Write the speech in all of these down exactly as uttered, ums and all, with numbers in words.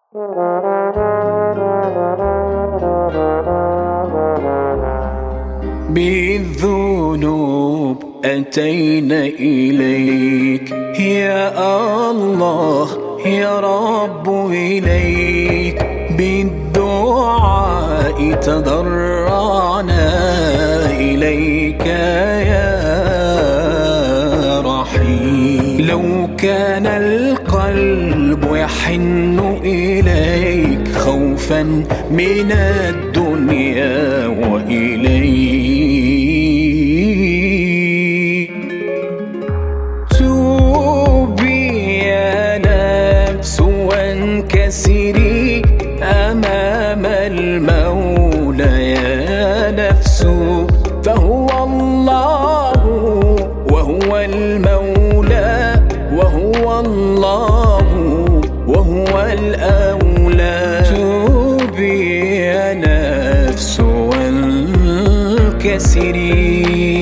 بالذنوب أتينا إليك يا الله يا رب، إليك بالدعاء تضرعنا إليك يا رحيم. لو كان القلب يحن إليك خوفا من الدنيا وإليك، توبي يا نفس وانكسري أمام المولى يا نفس، فهو الله وهو المولى وهو الله وهو الأولى. توبي يا نفس وانكسري.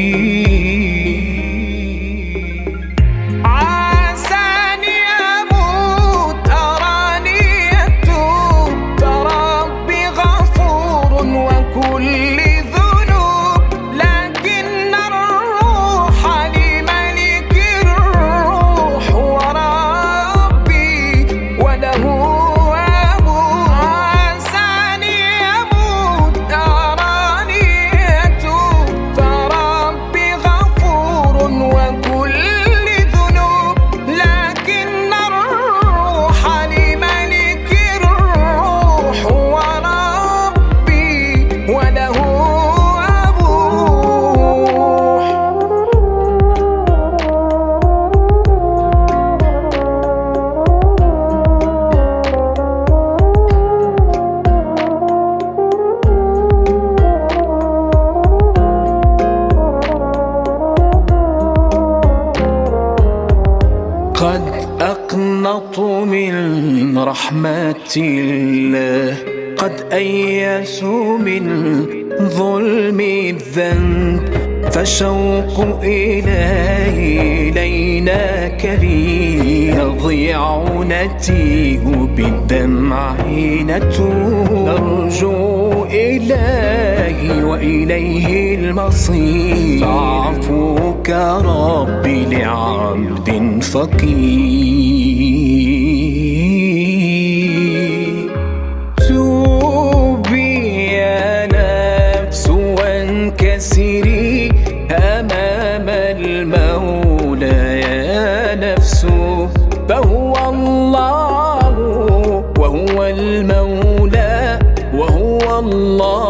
قد أقنط من رحمة الله، قد أيسوا من ظلم الذنب، فشوق إلينا كبير نتيه بالدمع نتوب. نرجو إلهي وإليه المصير، فاعفوك ربي لعبد فقير. توبي يا نفس وانكسري أمام المولى يا نفس، فهو الله وهو المولى وهو الله